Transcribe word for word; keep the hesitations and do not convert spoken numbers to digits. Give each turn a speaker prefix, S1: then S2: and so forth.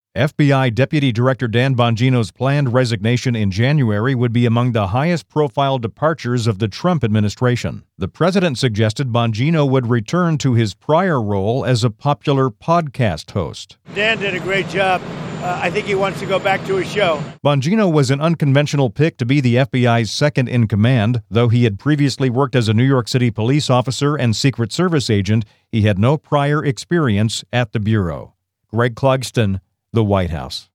S1: F B I Deputy Director Dan Bongino's planned resignation in January would be among the highest-profile departures of the Trump administration. The president suggested Bongino would return to his prior role as a popular podcast host.
S2: Dan did a great job. Uh, I think he wants to go back to his show.
S1: Bongino was an unconventional pick to be the F B I's second-in-command. Though he had previously worked as a New York City police officer and Secret Service agent, he had no prior experience at the Bureau. Greg Clugston, The White House.